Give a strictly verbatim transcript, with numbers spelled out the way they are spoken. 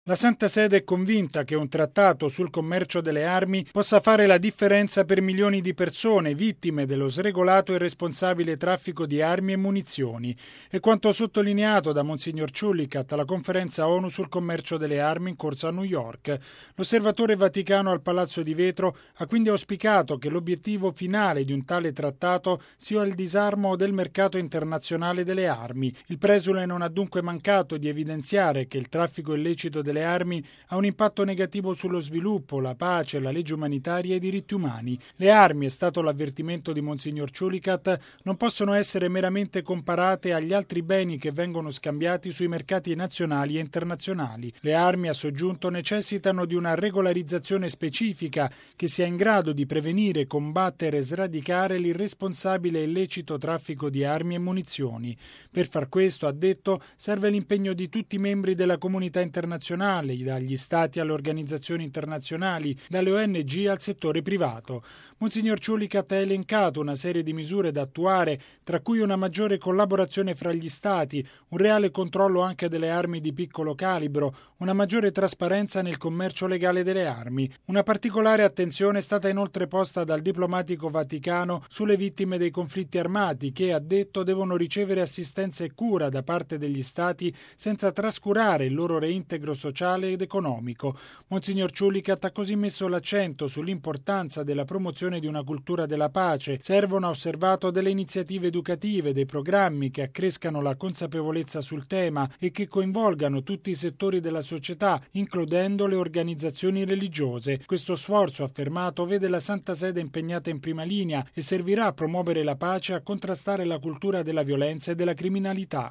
La Santa Sede è convinta che un trattato sul commercio delle armi possa fare la differenza per milioni di persone vittime dello sregolato e irresponsabile traffico di armi e munizioni. È quanto sottolineato da Monsignor Ciulicat alla conferenza ONU sul commercio delle armi in corso a New York. L'osservatore vaticano al Palazzo di Vetro ha quindi auspicato che l'obiettivo finale di un tale trattato sia il disarmo del mercato internazionale delle armi. Il presule non ha dunque mancato di evidenziare che il traffico illecito delle armi ha un impatto negativo sullo sviluppo, la pace, la legge umanitaria e i diritti umani. Le armi, è stato l'avvertimento di Monsignor Ciulicat, non possono essere meramente comparate agli altri beni che vengono scambiati sui mercati nazionali e internazionali. Le armi, ha soggiunto, necessitano di una regolarizzazione specifica che sia in grado di prevenire, combattere e sradicare l'irresponsabile e illecito traffico di armi e munizioni. Per far questo, ha detto, serve l'impegno di tutti i membri della comunità internazionale, dagli stati alle organizzazioni internazionali, dalle O N G al settore privato. Monsignor Ciulicat ha elencato una serie di misure da attuare, tra cui una maggiore collaborazione fra gli stati, un reale controllo anche delle armi di piccolo calibro, una maggiore trasparenza nel commercio legale delle armi. Una particolare attenzione è stata inoltre posta dal diplomatico vaticano sulle vittime dei conflitti armati che, ha detto, devono ricevere assistenza e cura da parte degli stati senza trascurare il loro reintegro sociale ed economico. Monsignor Ciulicat ha così messo l'accento sull'importanza della promozione di una cultura della pace. Servono, ha osservato, delle iniziative educative, dei programmi che accrescano la consapevolezza sul tema e che coinvolgano tutti i settori della società, includendo le organizzazioni religiose. Questo sforzo, affermato, vede la Santa Sede impegnata in prima linea e servirà a promuovere la pace e a contrastare la cultura della violenza e della criminalità.